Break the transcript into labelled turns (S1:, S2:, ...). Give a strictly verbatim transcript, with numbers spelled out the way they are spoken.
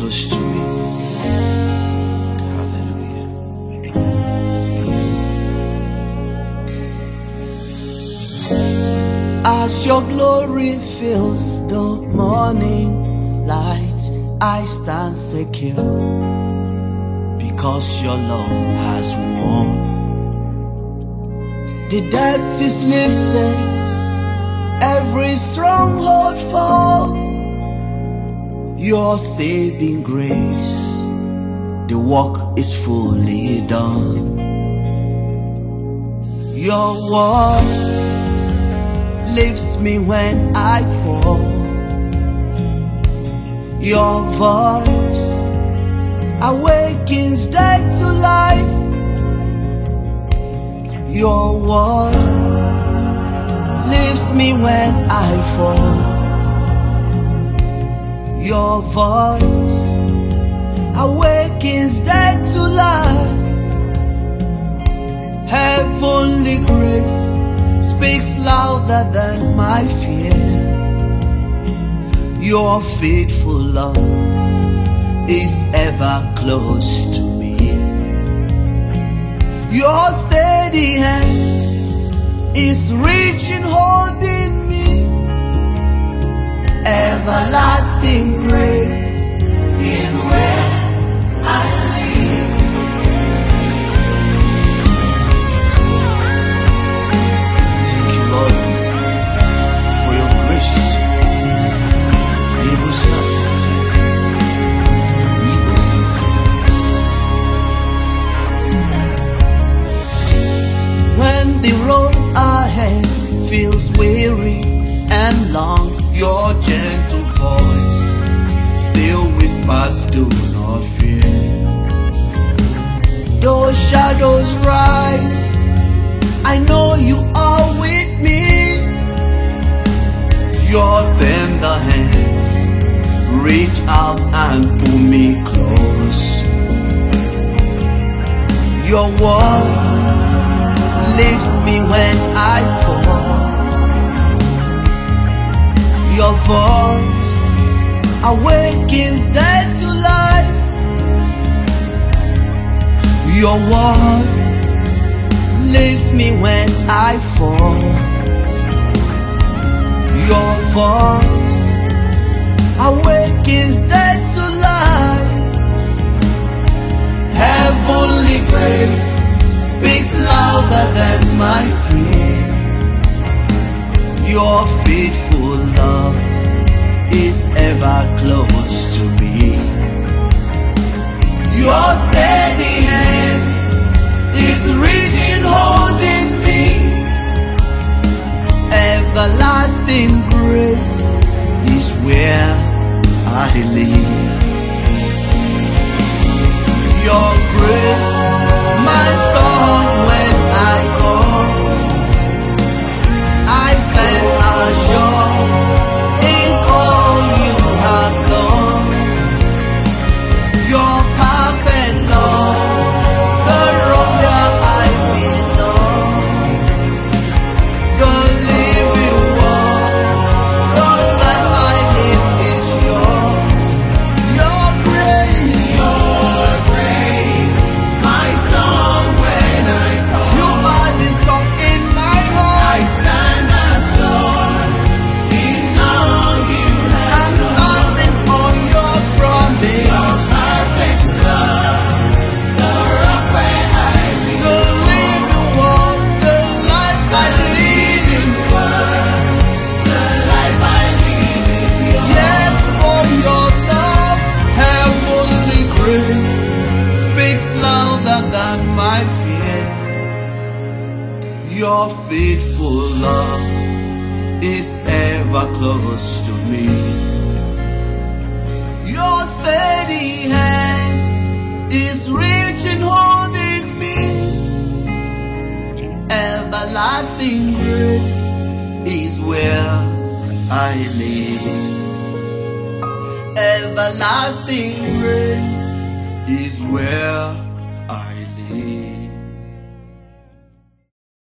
S1: close to me. Hallelujah. As your glory fills the morning light, I stand secure, because your love has won. The debt is lifted, every stronghold falls. Your saving grace, the work is fully done. Your word lifts me when I fall. Your voice awakens dead to life. Your word lifts me when I fall. Your voice awakens dead to life. Heavenly grace speaks louder than my fear. Your faithful love is ever close to me. Your steady hand is reaching, holding me. Everlasting grace is where I live. Thank you, Lord, for your grace. When the road ahead feels weary and long, your gentle voice still whispers, do not fear. Those shadows rise, I know you are with me. Your tender hands reach out and pull me close. Your word lifts me when I fall. Your voice awakens dead to life. Your word lifts me when I fall. Your voice awakens dead to life. Heavenly grace speaks louder than my fear. Your faithful love is ever close to me. Your steady hand is reaching, holding me. Everlasting grace is where I live. Your grace, my song when I call, I stand assured in all you have done. Your perfect love, the rock where I belong, the living word, the life I live is yours. Your grace, your grace, my song when I call. You are the song in my heart. I stand assured in all you have I'm done. Standing on your promise. Your perfect love, the rock where I live. The living word, the life I live. The life I live is yours. Yes, for your love, heavenly grace speaks louder than my fear. Your faithful love is ever close to me. Your steady hand is reaching, holding me. Everlasting grace is where I live. Everlasting grace is where